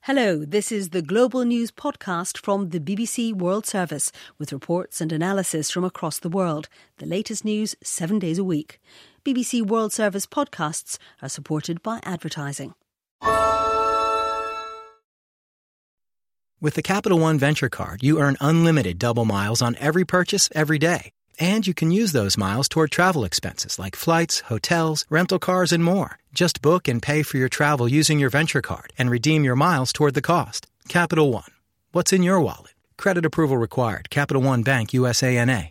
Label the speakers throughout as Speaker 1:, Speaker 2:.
Speaker 1: Hello, this is the Global News podcast from the BBC World Service with reports and analysis from across the world. The latest news 7 days a week. BBC World Service podcasts are supported by advertising.
Speaker 2: With the Capital One Venture Card, you earn unlimited double miles on every purchase every day. And you can use those miles toward travel expenses like flights, hotels, rental cars, and more. Just book and pay for your travel using your Venture Card and redeem your miles toward the cost. Capital One. What's in your wallet? Credit approval required. Capital One Bank, USA, N.A.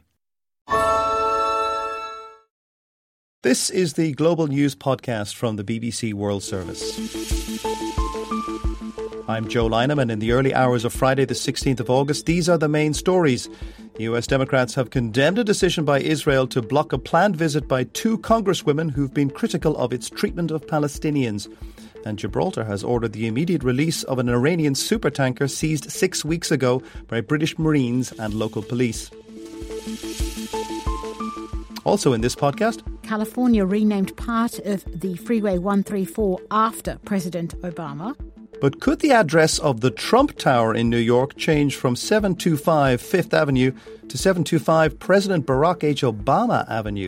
Speaker 3: This is the Global News podcast from the BBC World Service. I'm Joe Lynham, and in the early hours of Friday the 16th of August, these are the main stories. US Democrats have condemned a decision by Israel to block a planned visit by two congresswomen who've been critical of its treatment of Palestinians. And Gibraltar has ordered the immediate release of an Iranian supertanker seized 6 weeks ago by British Marines and local police. Also in this podcast,
Speaker 4: California renamed part of the Freeway 134 after President Obama.
Speaker 3: But could the address of the Trump Tower in New York change from 725 Fifth Avenue to 725 President Barack H. Obama Avenue?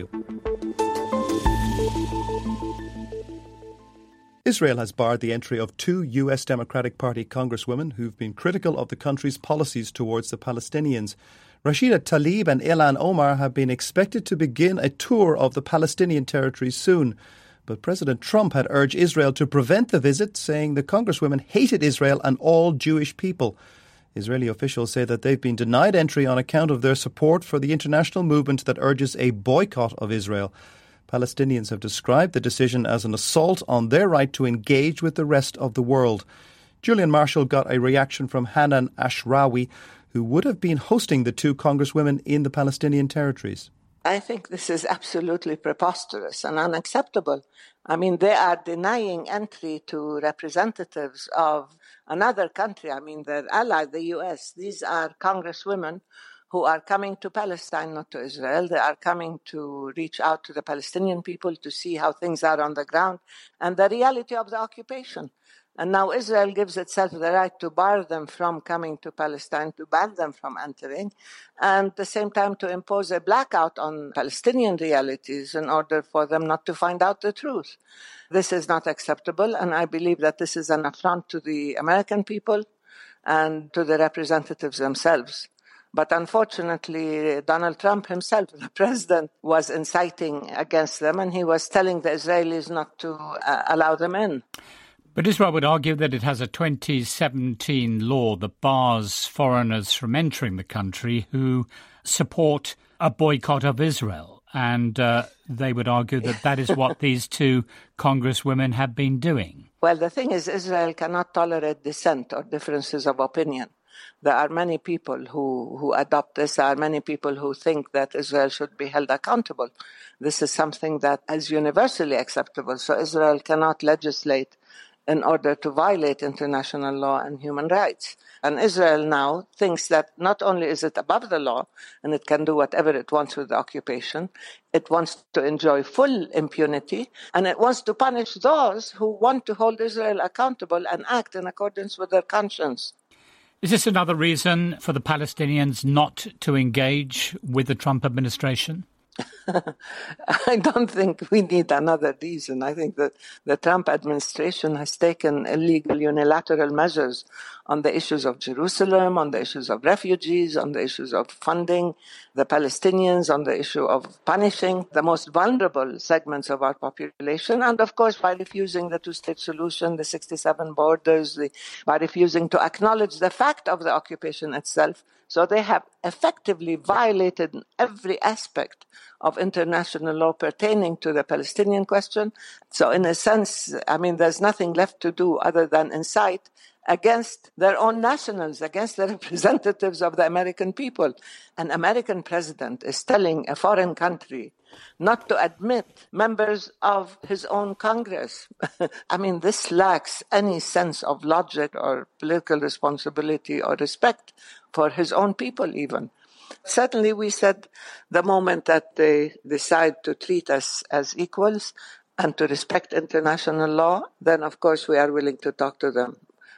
Speaker 3: Israel has barred the entry of two US Democratic Party congresswomen who've been critical of the country's policies towards the Palestinians. Rashida Tlaib and Ilhan Omar have been expected to begin a tour of the Palestinian territories soon. But President Trump had urged Israel to prevent the visit, saying the congresswomen hated Israel and all Jewish people. Israeli officials say that they've been denied entry on account of their support for the international movement that urges a boycott of Israel. Palestinians have described the decision as an assault on their right to engage with the rest of the world. Julian Marshall got a reaction from Hanan Ashrawi, who would have been hosting the two congresswomen in the Palestinian territories.
Speaker 5: I think this is absolutely preposterous and unacceptable. I mean, they are denying entry to representatives of another country. I mean, their ally, the US. These are congresswomen who are coming to Palestine, not to Israel. They are coming to reach out to the Palestinian people to see how things are on the ground and the reality of the occupation. And now Israel gives itself the right to bar them from coming to Palestine, to ban them from entering, and at the same time to impose a blackout on Palestinian realities in order for them not to find out the truth. This is not acceptable, and I believe that this is an affront to the American people and to the representatives themselves. But unfortunately, Donald Trump himself, the president, was inciting against them, and he was telling the Israelis not to allow them in.
Speaker 6: But Israel would argue that it has a 2017 law that bars foreigners from entering the country who support a boycott of Israel. And they would argue that that is what these two congresswomen have been doing.
Speaker 5: Well, the thing is, Israel cannot tolerate dissent or differences of opinion. There are many people who adopt this. There are many people who think that Israel should be held accountable. This is something that is universally acceptable. So Israel cannot legislate in order to violate international law and human rights. And Israel now thinks that not only is it above the law and it can do whatever it wants with the occupation, it wants to enjoy full impunity, and it wants to punish those who want to hold Israel accountable and act in accordance with their conscience.
Speaker 6: Is this another reason for the Palestinians not to engage with the Trump administration?
Speaker 5: I don't think we need another reason. I think that the Trump administration has taken illegal unilateral measures on the issues of Jerusalem, on the issues of refugees, on the issues of funding the Palestinians, on the issue of punishing the most vulnerable segments of our population, and of course by refusing the two-state solution, the 67 borders, by refusing to acknowledge the fact of the occupation itself. So they have effectively violated every aspect of international law pertaining to the Palestinian question. So in a sense, I mean, there's nothing left to do other than incite against their own nationals, against the representatives of the American people. An American president is telling a foreign country not to admit members of his own Congress. I mean, this lacks any sense of logic or political responsibility or respect for his own people even. Certainly, we said the moment that they decide to treat us as equals and to respect international law, then of course we are willing to talk to them.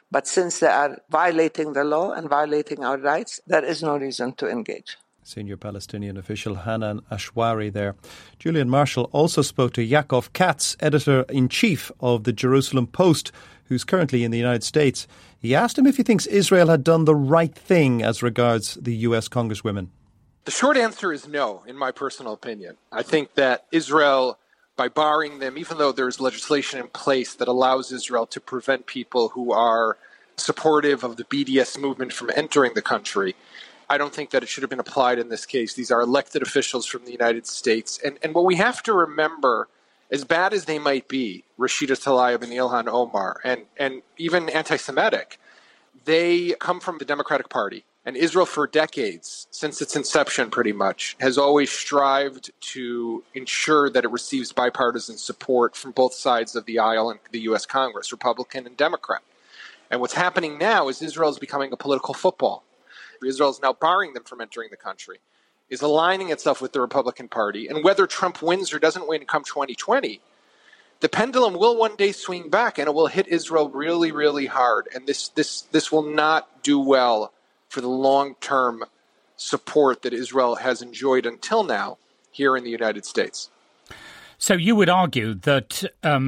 Speaker 5: But since they are violating the law and violating our rights, there is no reason to engage.
Speaker 3: Senior Palestinian official Hanan Ashwari there. Julian Marshall also spoke to Yaakov Katz, editor-in-chief of the Jerusalem Post, who's currently in the United States. He asked him if he thinks Israel had done the right thing as regards the US congresswomen.
Speaker 7: The short answer is no, in my personal opinion. I think that Israel, by barring them, even though there's legislation in place that allows Israel to prevent people who are supportive of the BDS movement from entering the country, I don't think that it should have been applied in this case. These are elected officials from the United States. And what we have to remember, as bad as they might be, Rashida Tlaib and Ilhan Omar, and even anti-Semitic, they come from the Democratic Party. And Israel, for decades, since its inception pretty much, has always strived to ensure that it receives bipartisan support from both sides of the aisle in the U.S. Congress, Republican and Democrat. And what's happening now is Israel is becoming a political football. Israel is now barring them from entering the country, is aligning itself with the Republican Party. And whether Trump wins or doesn't win come 2020, the pendulum will one day swing back and it will hit Israel really, really hard. And this will not do well for the long-term support that Israel has enjoyed until now here in the United States.
Speaker 6: So you would argue that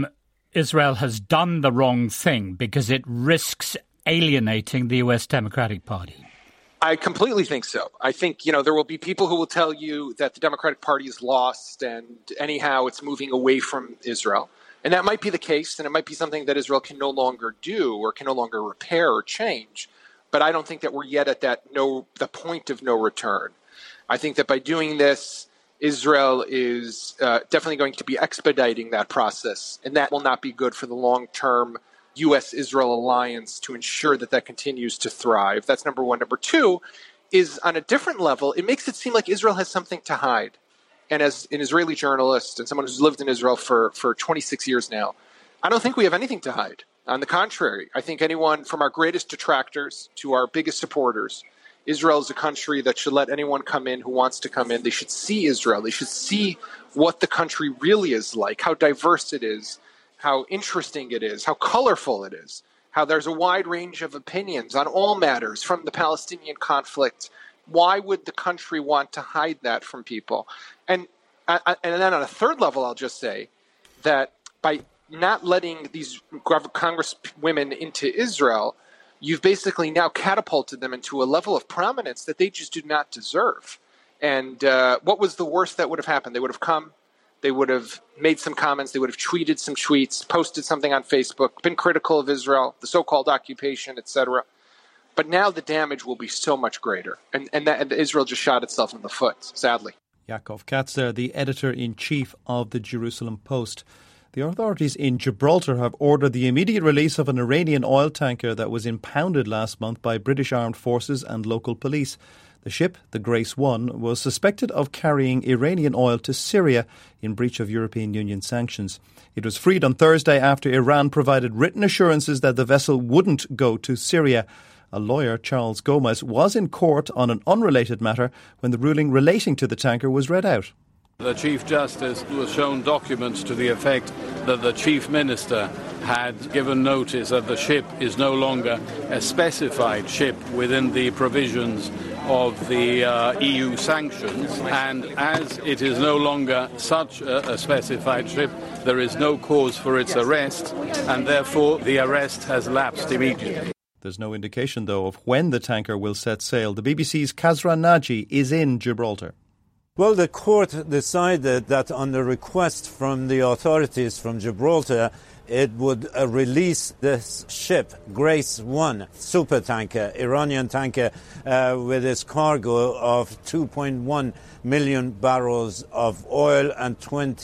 Speaker 6: Israel has done the wrong thing because it risks alienating the U.S. Democratic Party?
Speaker 7: I completely think so. I think, there will be people who will tell you that the Democratic Party is lost and anyhow it's moving away from Israel. And that might be the case, and it might be something that Israel can no longer do or can no longer repair or change. But I don't think that we're yet at the point of no return. I think that by doing this, Israel is definitely going to be expediting that process, and that will not be good for the long-term U.S.-Israel alliance to ensure that continues to thrive. That's number one. Number two is, on a different level, it makes it seem like Israel has something to hide. And as an Israeli journalist and someone who's lived in Israel for 26 years now, I don't think we have anything to hide. On the contrary, I think anyone from our greatest detractors to our biggest supporters, Israel is a country that should let anyone come in who wants to come in. They should see Israel. They should see what the country really is like, how diverse it is, how interesting it is, how colorful it is, how there's a wide range of opinions on all matters from the Palestinian conflict. Why would the country want to hide that from people? And then on a third level, I'll just say that by not letting these congresswomen into Israel, you've basically now catapulted them into a level of prominence that they just do not deserve. And what was the worst that would have happened? They would have come. They would have made some comments. They would have tweeted some tweets, posted something on Facebook, been critical of Israel, the so-called occupation, etc. But now the damage will be so much greater. And Israel just shot itself in the foot, sadly.
Speaker 3: Yaakov Katz there, the editor-in-chief of the Jerusalem Post. The authorities in Gibraltar have ordered the immediate release of an Iranian oil tanker that was impounded last month by British armed forces and local police. The ship, the Grace 1, was suspected of carrying Iranian oil to Syria in breach of European Union sanctions. It was freed on Thursday after Iran provided written assurances that the vessel wouldn't go to Syria. A lawyer, Charles Gomez, was in court on an unrelated matter when the ruling relating to the tanker was read out.
Speaker 8: The Chief Justice was shown documents to the effect that the Chief Minister had given notice that the ship is no longer a specified ship within the provisions of the EU sanctions, and as it is no longer such a specified ship, there is no cause for its arrest, and therefore the arrest has lapsed immediately.
Speaker 3: There's no indication, though, of when the tanker will set sail. The BBC's Kazran Naji is in Gibraltar.
Speaker 9: Well, the court decided that on the request from the authorities from Gibraltar, it would release this ship, Grace 1, supertanker, Iranian tanker, with its cargo of 2.1 million barrels of oil and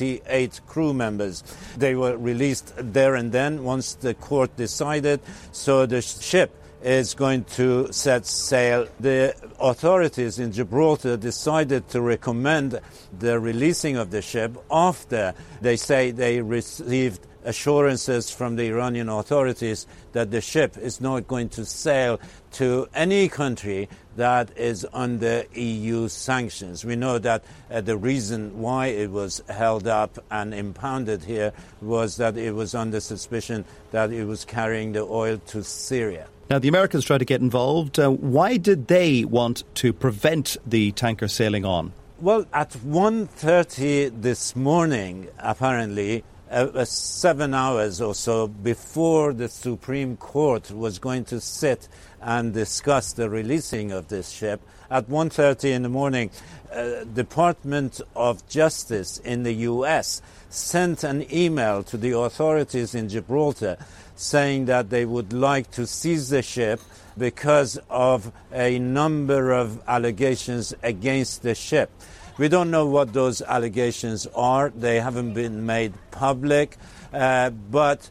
Speaker 9: 28 crew members. They were released there and then once the court decided, so the ship is going to set sail. The authorities in Gibraltar decided to recommend the releasing of the ship after they say they received assurances from the Iranian authorities that the ship is not going to sail to any country that is under EU sanctions. We know that the reason why it was held up and impounded here was that it was under suspicion that it was carrying the oil to Syria.
Speaker 3: Now, the Americans tried to get involved. Why did they want to prevent the tanker sailing on?
Speaker 9: Well, at 1:30 this morning, apparently, 7 hours or so before the Supreme Court was going to sit and discuss the releasing of this ship, at 1:30 in the morning, Department of Justice in the U.S. sent an email to the authorities in Gibraltar saying that they would like to seize the ship because of a number of allegations against the ship. We don't know what those allegations are. They haven't been made public. But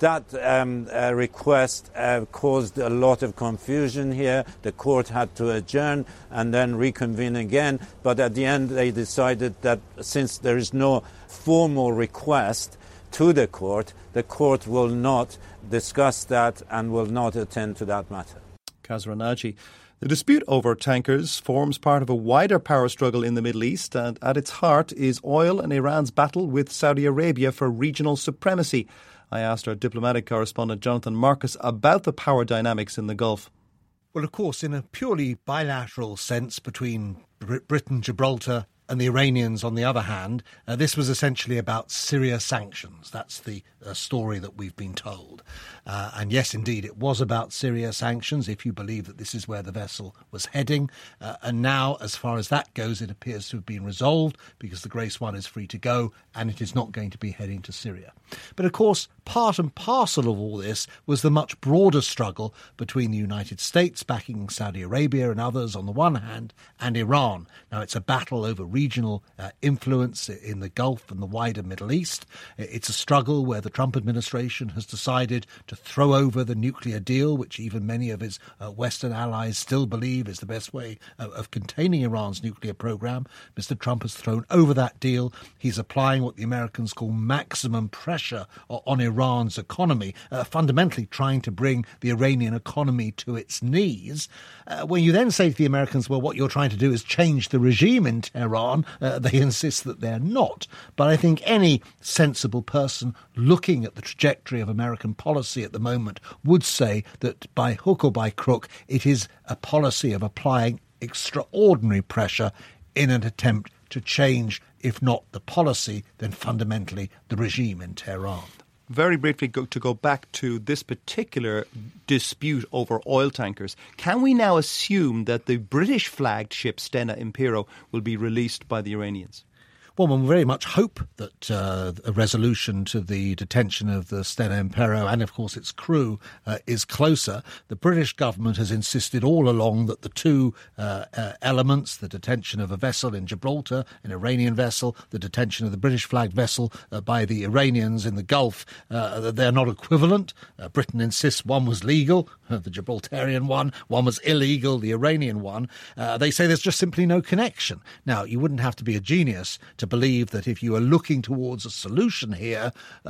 Speaker 9: that request caused a lot of confusion here. The court had to adjourn and then reconvene again. But at the end, they decided that since there is no formal request to the court will not discuss that and will not attend to that matter.
Speaker 3: Kazra Naji. The dispute over tankers forms part of a wider power struggle in the Middle East, and at its heart is oil and Iran's battle with Saudi Arabia for regional supremacy. I asked our diplomatic correspondent Jonathan Marcus about the power dynamics in the Gulf.
Speaker 10: Well, of course, in a purely bilateral sense between Britain, Gibraltar and the Iranians, on the other hand, this was essentially about Syria sanctions. That's the story that we've been told. And yes, indeed, it was about Syria sanctions, if you believe that this is where the vessel was heading. And now, as far as that goes, it appears to have been resolved because the Grace 1 is free to go and it is not going to be heading to Syria. But of course, part and parcel of all this was the much broader struggle between the United States backing Saudi Arabia and others on the one hand and Iran. Now, it's a battle over regional influence in the Gulf and the wider Middle East. It's a struggle where the Trump administration has decided to throw over the nuclear deal, which even many of his Western allies still believe is the best way of containing Iran's nuclear program. Mr. Trump has thrown over that deal. He's applying what the Americans call maximum pressure on Iran's economy, fundamentally trying to bring the Iranian economy to its knees. When you then say to the Americans, well, what you're trying to do is change the regime in Tehran, they insist that they're not. But I think any sensible person looking at the trajectory of American policy at the moment would say that by hook or by crook, it is a policy of applying extraordinary pressure in an attempt to change, if not the policy, then fundamentally the regime in Tehran.
Speaker 3: Very briefly, to go back to this particular dispute over oil tankers, can we now assume that the British-flagged ship Stena Impero will be released by the Iranians?
Speaker 10: Well, we very much hope that a resolution to the detention of the Stena Impero and, of course, its crew is closer. The British government has insisted all along that the two elements, the detention of a vessel in Gibraltar, an Iranian vessel, the detention of the British-flagged vessel by the Iranians in the Gulf, they're not equivalent. Britain insists one was legal, the Gibraltarian one was illegal, the Iranian one. They say there's just simply no connection. Now, you wouldn't have to be a genius to believe that if you are looking towards a solution here,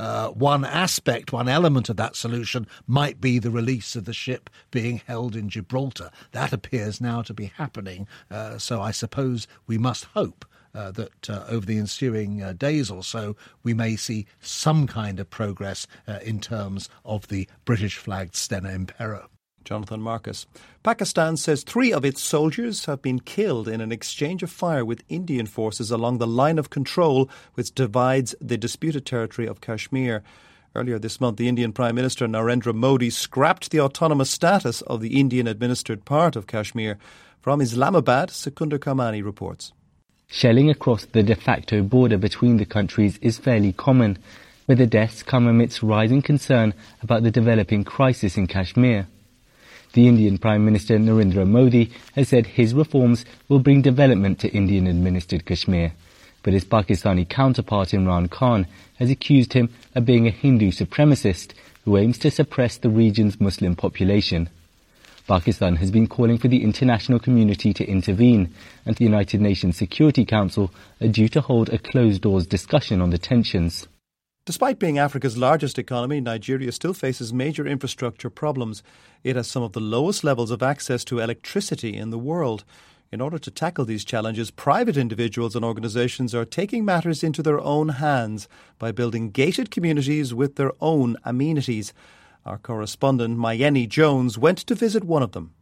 Speaker 10: one element of that solution might be the release of the ship being held in Gibraltar. That appears now to be happening. So I suppose we must hope that over the ensuing days or so, we may see some kind of progress in terms of the British-flagged Stena Impero.
Speaker 3: Jonathan Marcus. Pakistan says 3 of its soldiers have been killed in an exchange of fire with Indian forces along the line of control which divides the disputed territory of Kashmir. Earlier this month, the Indian Prime Minister Narendra Modi scrapped the autonomous status of the Indian-administered part of Kashmir. From Islamabad, Secunder Kamani reports.
Speaker 11: Shelling across the de facto border between the countries is fairly common, but the deaths come amidst rising concern about the developing crisis in Kashmir. The Indian Prime Minister Narendra Modi has said his reforms will bring development to Indian-administered Kashmir, but his Pakistani counterpart Imran Khan has accused him of being a Hindu supremacist who aims to suppress the region's Muslim population. Pakistan has been calling for the international community to intervene, and the United Nations Security Council are due to hold a closed-doors discussion on the tensions.
Speaker 3: Despite being Africa's largest economy, Nigeria still faces major infrastructure problems. It has some of the lowest levels of access to electricity in the world. In order to tackle these challenges, private individuals and organisations are taking matters into their own hands by building gated communities with their own amenities. Our correspondent, Mayeni Jones, went to visit one of them.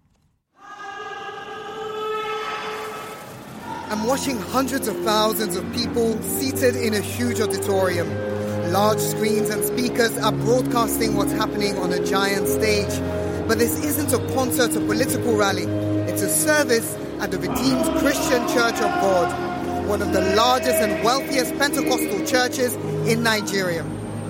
Speaker 12: I'm watching hundreds of thousands of people seated in a huge auditorium. Large screens and speakers are broadcasting what's happening on a giant stage. But this isn't a concert or political rally. It's a service at the Redeemed Christian Church of God, one of the largest and wealthiest Pentecostal churches in Nigeria.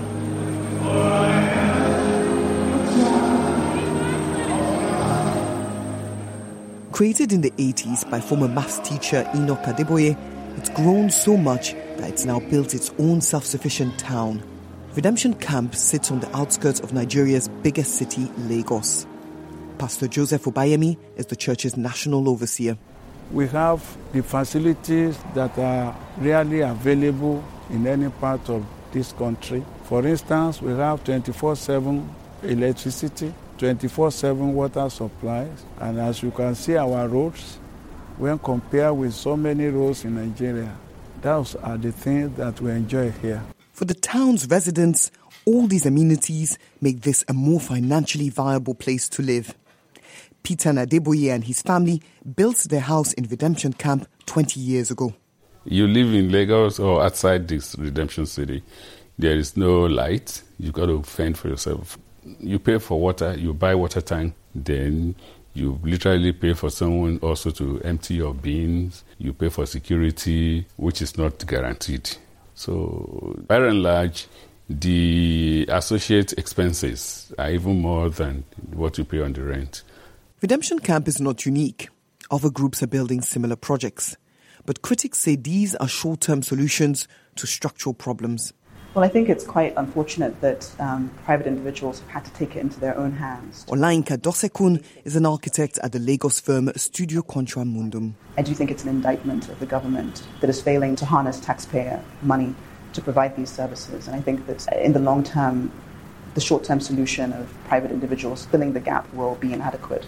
Speaker 12: Created in the 80s by former maths teacher Enoch Adeboye, it's grown so much that it's now built its own self-sufficient town. Redemption Camp sits on the outskirts of Nigeria's biggest city, Lagos. Pastor Joseph Obayemi is the church's national overseer.
Speaker 13: We have the facilities that are rarely available in any part of this country. For instance, we have 24/7 electricity, 24/7 water supplies, and as you can see, our roads, when compared with so many roads in Nigeria, those are the things that we enjoy here.
Speaker 12: For the town's residents, all these amenities make this a more financially viable place to live. Peter Adeboye and his family built their house in Redemption Camp 20 years ago.
Speaker 14: You live in Lagos or outside this Redemption City, there is no light. You've got to fend for yourself. You pay for water, you buy water tank, then you literally pay for someone also to empty your bins. You pay for security, which is not guaranteed. So, by and large, the associate expenses are even more than what you pay on the rent.
Speaker 12: Redemption Camp is not unique. Other groups are building similar projects. But critics say these are short-term solutions to structural problems.
Speaker 15: Well, I think it's quite unfortunate that private individuals have had to take it into their own hands.
Speaker 12: Olayinka Dosekun is an architect at the Lagos firm Studio Contra Mundum.
Speaker 15: I do think it's an indictment of the government that is failing to harness taxpayer money to provide these services. And I think that in the long term, the short-term solution of private individuals filling the gap will be inadequate.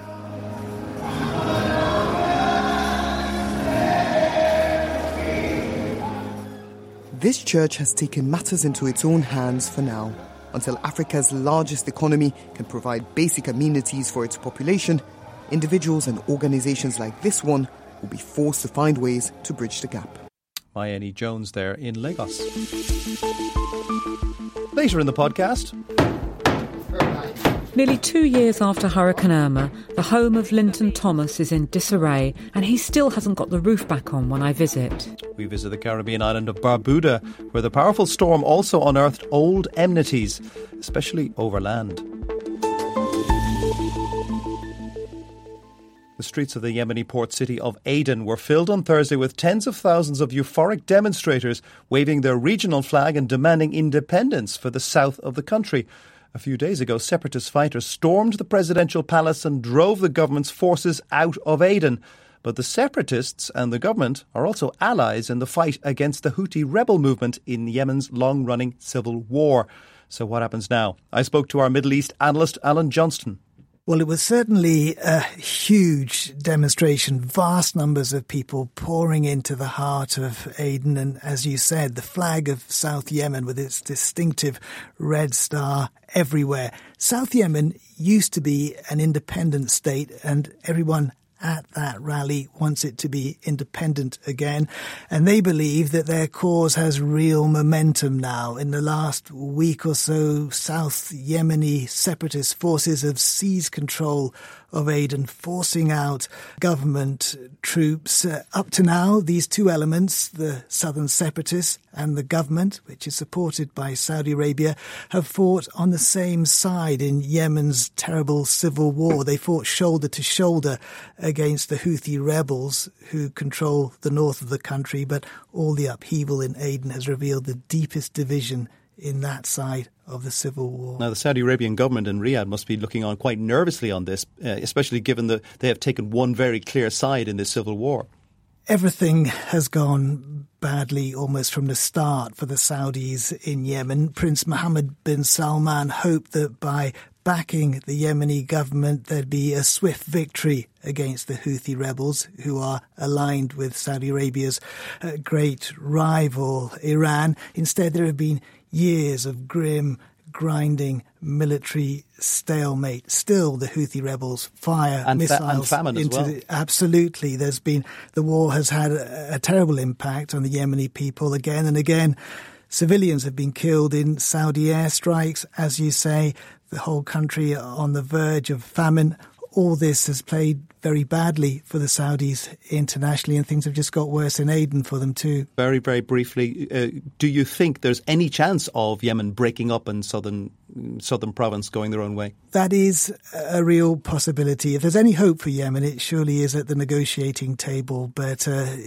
Speaker 15: This church has taken matters into its own hands for now. Until Africa's largest economy can provide basic amenities for its population, individuals and organizations like this one will be forced to find ways to bridge the gap.
Speaker 3: Mayeni Jones there in Lagos. Later in the podcast...
Speaker 16: Nearly 2 years after Hurricane Irma, the home of Linton Thomas is in disarray and he still hasn't got the roof back on when I visit.
Speaker 3: We visit the Caribbean island of Barbuda, where the powerful storm also unearthed old enmities, especially over land. The streets of the Yemeni port city of Aden were filled on Thursday with tens of thousands of euphoric demonstrators waving their regional flag and demanding independence for the south of the country. A few days ago, separatist fighters stormed the presidential palace and drove the government's forces out of Aden. But the separatists and the government are also allies in the fight against the Houthi rebel movement in Yemen's long-running civil war. So what happens now? I spoke to our Middle East analyst, Alan Johnston.
Speaker 17: Well, it was certainly a huge demonstration, vast numbers of people pouring into the heart of Aden. And as you said, the flag of South Yemen with its distinctive red star everywhere. South Yemen used to be an independent state and everyone at that rally wants it to be independent again. And they believe that their cause has real momentum now. In the last week or so, South Yemeni separatist forces have seized control of Aden, forcing out government troops. Up to now, these two elements, the southern separatists and the government, which is supported by Saudi Arabia, have fought on the same side in Yemen's terrible civil war. They fought shoulder to shoulder against the Houthi rebels who control the north of the country, but all the upheaval in Aden has revealed the deepest division in that side of the civil war.
Speaker 3: Now, the Saudi Arabian government in Riyadh must be looking on quite nervously on this, especially given that they have taken one very clear side in this civil war.
Speaker 17: everything has gone badly almost from the start for the Saudis in Yemen. Prince Mohammed bin Salman hoped that by backing the Yemeni government there'd be a swift victory against the Houthi rebels, who are aligned with Saudi Arabia's great rival Iran. Instead, there have been years of grim, grinding military stalemate. Still, the Houthi rebels fire missiles
Speaker 3: and famine
Speaker 17: into
Speaker 3: as well.
Speaker 17: Absolutely. The war has had a terrible impact on the Yemeni people again and again. Civilians have been killed in Saudi airstrikes, as you say, the whole country on the verge of famine. All this has played very badly for the Saudis internationally, and things have just got worse in Aden for them too.
Speaker 3: Very, very briefly, do you think there's any chance of Yemen breaking up and southern province going their own way?
Speaker 17: That is a real possibility. If there's any hope for Yemen, it surely is at the negotiating table, but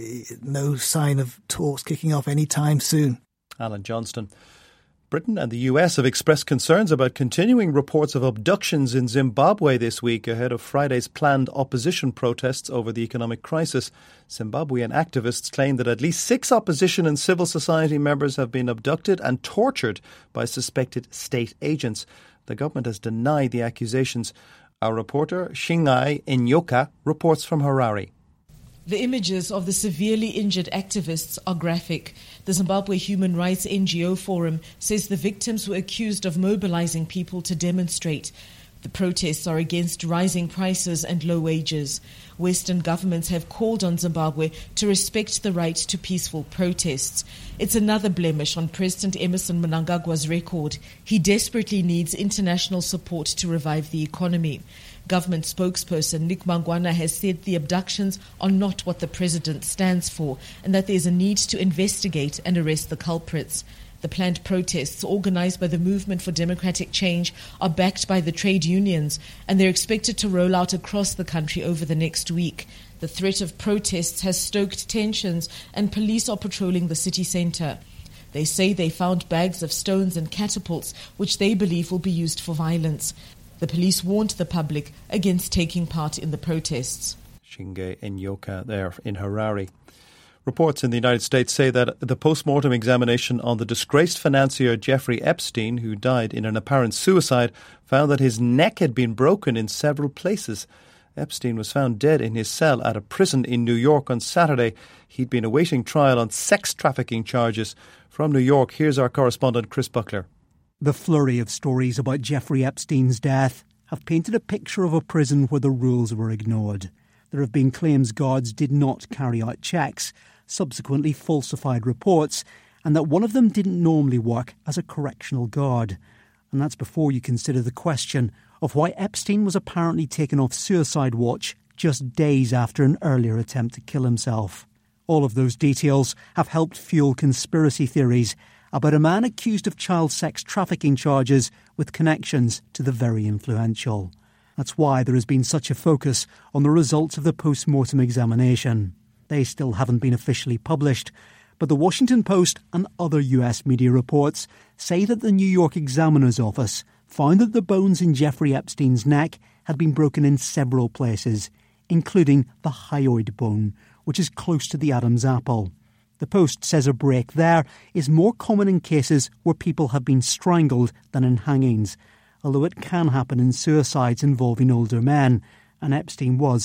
Speaker 17: no sign of talks kicking off anytime soon.
Speaker 3: Alan Johnston. Britain and the US have expressed concerns about continuing reports of abductions in Zimbabwe this week ahead of Friday's planned opposition protests over the economic crisis. Zimbabwean activists claim that at least 6 opposition and civil society members have been abducted and tortured by suspected state agents. The government has denied the accusations. Our reporter, Shingai Enyoka, reports from Harare.
Speaker 18: The images of the severely injured activists are graphic. The Zimbabwe Human Rights NGO Forum says the victims were accused of mobilizing people to demonstrate. The protests are against rising prices and low wages. Western governments have called on Zimbabwe to respect the right to peaceful protests. It's another blemish on President Emmerson Mnangagwa's record. He desperately needs international support to revive the economy. Government spokesperson Nick Mangwana has said the abductions are not what the president stands for and that there is a need to investigate and arrest the culprits. The planned protests organised by the Movement for Democratic Change are backed by the trade unions, and they're expected to roll out across the country over the next week. The threat of protests has stoked tensions, and police are patrolling the city centre. They say they found bags of stones and catapults, which they believe will be used for violence. The police warned the public against taking part in the protests.
Speaker 3: Shingai Enyoka there in Harare. Reports in the United States say that the post-mortem examination on the disgraced financier Jeffrey Epstein, who died in an apparent suicide, found that his neck had been broken in several places. Epstein was found dead in his cell at a prison in New York on Saturday. He'd been awaiting trial on sex trafficking charges. From New York, here's our correspondent Chris Buckler.
Speaker 19: The flurry of stories about Jeffrey Epstein's death have painted a picture of a prison where the rules were ignored. There have been claims guards did not carry out checks, subsequently falsified reports, and that one of them didn't normally work as a correctional guard. And that's before you consider the question of why Epstein was apparently taken off suicide watch just days after an earlier attempt to kill himself. All of those details have helped fuel conspiracy theories about a man accused of child sex trafficking charges with connections to the very influential. That's why there has been such a focus on the results of the post-mortem examination. They still haven't been officially published, but the Washington Post and other US media reports say that the New York Examiner's Office found that the bones in Jeffrey Epstein's neck had been broken in several places, including the hyoid bone, which is close to the Adam's apple. The Post says a break there is more common in cases where people have been strangled than in hangings, although it can happen in suicides involving older men, and Epstein was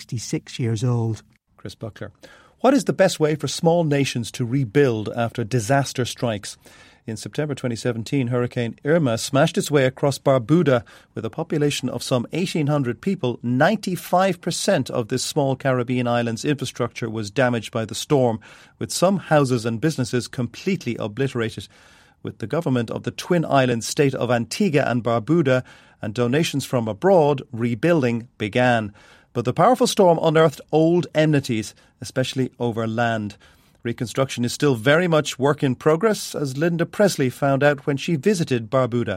Speaker 19: 66 years old.
Speaker 3: Chris Buckler. What is the best way for small nations to rebuild after disaster strikes? In September 2017, Hurricane Irma smashed its way across Barbuda with a population of some 1,800 people. 95% of this small Caribbean island's infrastructure was damaged by the storm, with some houses and businesses completely obliterated. With the government of the twin island state of Antigua and Barbuda and donations from abroad, rebuilding began. But the powerful storm unearthed old enmities, especially over land. Reconstruction is still very much work in progress, as Linda Presley found out when she visited Barbuda.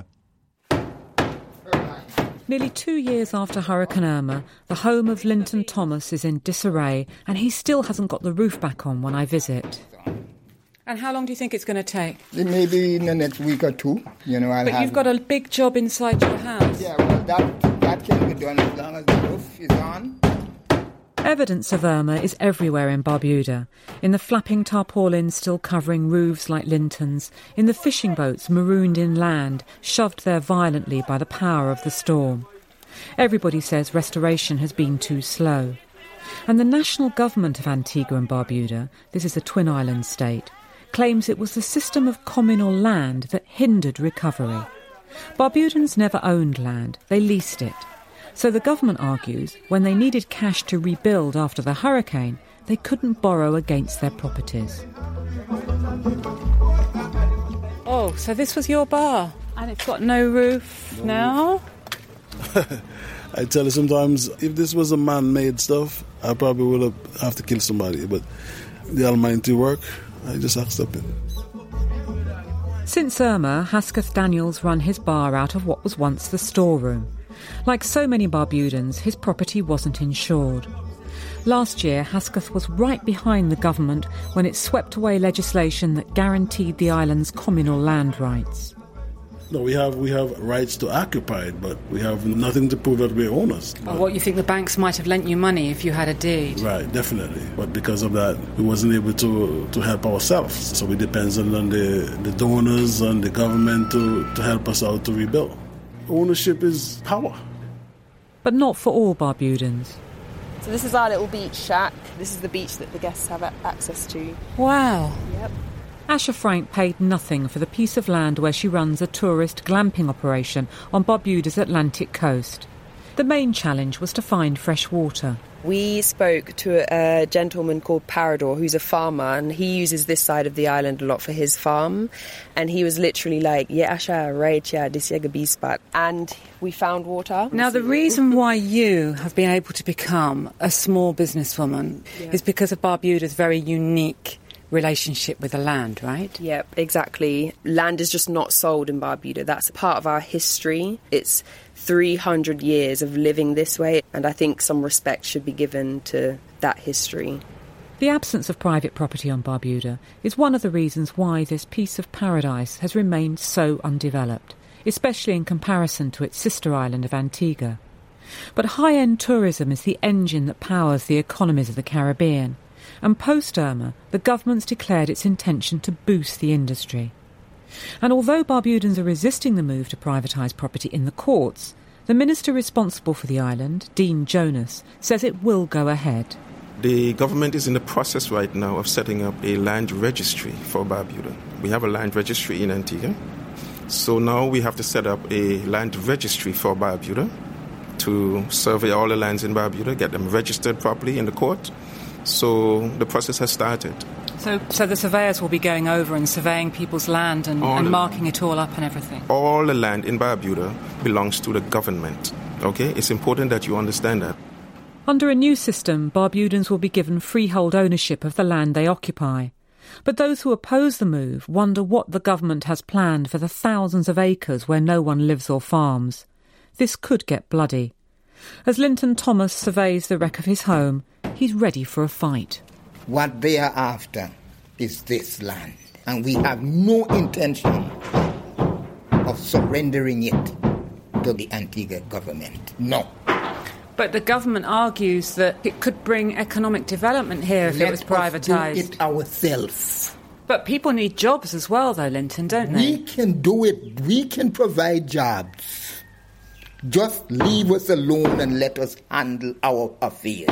Speaker 16: Nearly 2 years after Hurricane Irma, the home of Linton Thomas is in disarray, and he still hasn't got the roof back on when I visit. And how long do you think it's going to take?
Speaker 20: Maybe in the next week or two.
Speaker 16: But you've got a big job inside your house.
Speaker 20: Yeah, well, that can be done as long as the roof is on.
Speaker 16: Evidence of Irma is everywhere in Barbuda, in the flapping tarpaulins still covering roofs like Linton's, in the fishing boats marooned inland, shoved there violently by the power of the storm. Everybody says restoration has been too slow. And the national government of Antigua and Barbuda, this is a twin island state, claims it was the system of communal land that hindered recovery. Barbudans never owned land, they leased it. So the government argues when they needed cash to rebuild after the hurricane, they couldn't borrow against their properties. Oh, so this was your bar, and it's got no roof now?
Speaker 21: I tell you, sometimes if this was a man-made stuff, I probably would have to kill somebody, but the Almighty work, I just accept it.
Speaker 16: Since Irma, Hasketh Daniels run his bar out of what was once the storeroom. Like so many Barbudans, his property wasn't insured. Last year, Hasketh was right behind the government when it swept away legislation that guaranteed the island's communal land rights.
Speaker 21: No, we have rights to occupy it, but we have nothing to prove that we're owners.
Speaker 16: Or what, you think the banks might have lent you money if you had a deed?
Speaker 21: Right, definitely. But because of that, we wasn't able to help ourselves. So we depend on the donors and the government to help us out to rebuild. Ownership is power.
Speaker 16: But not for all Barbudans.
Speaker 22: So this is our little beach shack. This is the beach that the guests have access to.
Speaker 16: Wow.
Speaker 22: Yep.
Speaker 16: Asha Frank paid nothing for the piece of land where she runs a tourist glamping operation on Barbuda's Atlantic coast. The main challenge was to find fresh water.
Speaker 22: We spoke to a gentleman called Parador, who's a farmer, and he uses this side of the island a lot for his farm. And he was literally like, yeah, Asha, right, yeah, this is a bee spot. And we found water.
Speaker 16: Now, the reason why you have been able to become a small businesswoman is because of Barbuda's very unique relationship with the land, right?
Speaker 22: Yep, exactly. Land is just not sold in Barbuda. That's part of our history. It's 300 years of living this way, and I think some respect should be given to that history.
Speaker 16: The absence of private property on Barbuda is one of the reasons why this piece of paradise has remained so undeveloped, especially in comparison to its sister island of Antigua. But high-end tourism is the engine that powers the economies of the Caribbean. And post-Irma, the government's declared its intention to boost the industry. And although Barbudans are resisting the move to privatise property in the courts, the minister responsible for the island, Dean Jonas, says it will go ahead.
Speaker 23: The government is in the process right now of setting up a land registry for Barbuda. We have a land registry in Antigua. So now we have to set up a land registry for Barbuda to survey all the lands in Barbuda, get them registered properly in the court. So the process has started.
Speaker 16: So the surveyors will be going over and surveying people's land and marking it all up and everything?
Speaker 23: All the land in Barbuda belongs to the government. Okay? It's important that you understand that.
Speaker 16: Under a new system, Barbudans will be given freehold ownership of the land they occupy. But those who oppose the move wonder what the government has planned for the thousands of acres where no one lives or farms. This could get bloody. As Linton Thomas surveys the wreck of his home, he's ready for a fight.
Speaker 20: What they are after is this land, and we have no intention of surrendering it to the Antigua government. No.
Speaker 16: But the government argues that it could bring economic development here if it was privatised.
Speaker 20: Let us do it ourselves.
Speaker 16: But people need jobs as well, though, Linton, don't they?
Speaker 20: We can do it. We can provide jobs. Just leave us alone and let us handle our affairs.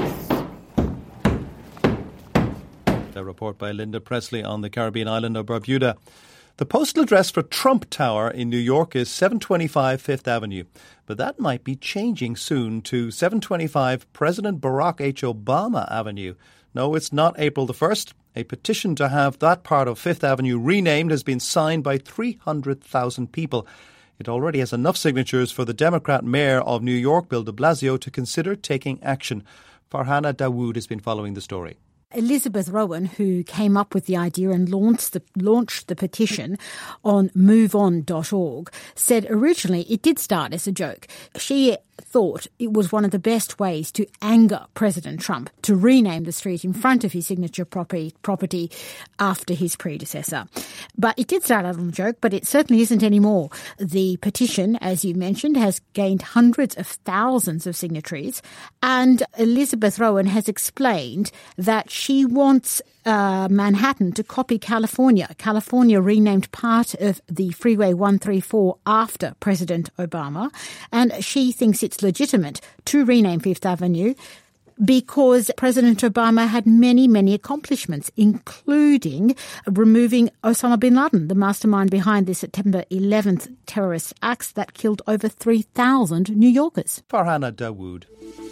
Speaker 3: A report by Linda Presley on the Caribbean island of Barbuda. The postal address for Trump Tower in New York is 725 Fifth Avenue, but that might be changing soon to 725 President Barack H. Obama Avenue. No, it's not April the 1st. A petition to have that part of Fifth Avenue renamed has been signed by 300,000 people. It already has enough signatures for the Democrat mayor of New York, Bill de Blasio, to consider taking action. Farhana Dawood has been following the story.
Speaker 4: Elizabeth Rowan, who came up with the idea and launched the petition on moveon.org, said originally it did start as a joke. She thought it was one of the best ways to anger President Trump to rename the street in front of his signature property after his predecessor. But it did start out on a joke, but it certainly isn't anymore. The petition, as you mentioned, has gained hundreds of thousands of signatories, and Elizabeth Rowan has explained that she wants Manhattan to copy California. California renamed part of the Freeway 134 after President Obama, and she thinks it's legitimate to rename Fifth Avenue because President Obama had many, many accomplishments, including removing Osama bin Laden, the mastermind behind the September 11th terrorist acts that killed over 3,000 New Yorkers.
Speaker 3: Farhana Dawood.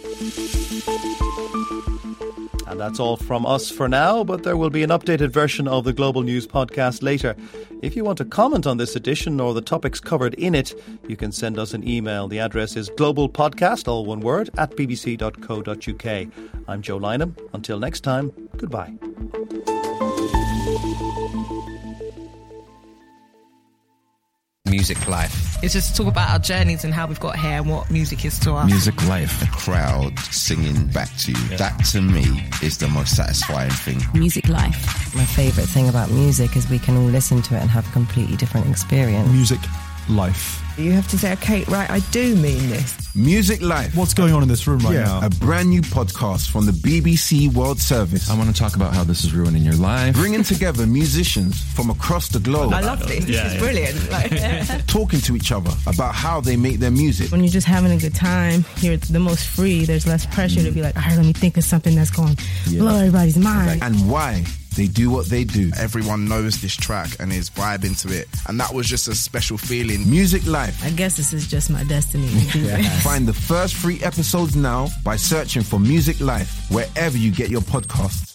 Speaker 3: And that's all from us for now, but there will be an updated version of the Global News podcast later. If you want to comment on this edition or the topics covered in it, you can send us an email. The address is globalpodcast, all one word, @bbc.co.uk. I'm Joe Lynham. Until next time, goodbye.
Speaker 1: Music Life. It's just to talk about our journeys and how we've got here and what music is to us.
Speaker 2: Music Life. A crowd singing back to you. Yeah. That, to me, is the most satisfying thing.
Speaker 5: Music Life. My favourite thing about music is we can all listen to it and have a completely different experience.
Speaker 24: Music Life.
Speaker 25: You have to say, okay, right, I do mean this.
Speaker 2: Music Life.
Speaker 24: What's going on in this room right now?
Speaker 2: A brand new podcast from the BBC World Service.
Speaker 24: I want to talk about how this is ruining your life.
Speaker 2: Bringing together musicians from across the globe.
Speaker 25: I love this. This is brilliant.
Speaker 2: Talking to each other about how they make their music.
Speaker 26: When you're just having a good time, you're the most free. There's less pressure to be like, all right, let me think of something that's going to blow everybody's mind.
Speaker 2: And why they do what they do.
Speaker 27: Everyone knows this track and is vibing to it. And that was just a special feeling.
Speaker 2: Music Life.
Speaker 26: I guess this is just my destiny.
Speaker 2: Find the first 3 episodes now by searching for Music Life wherever you get your podcasts.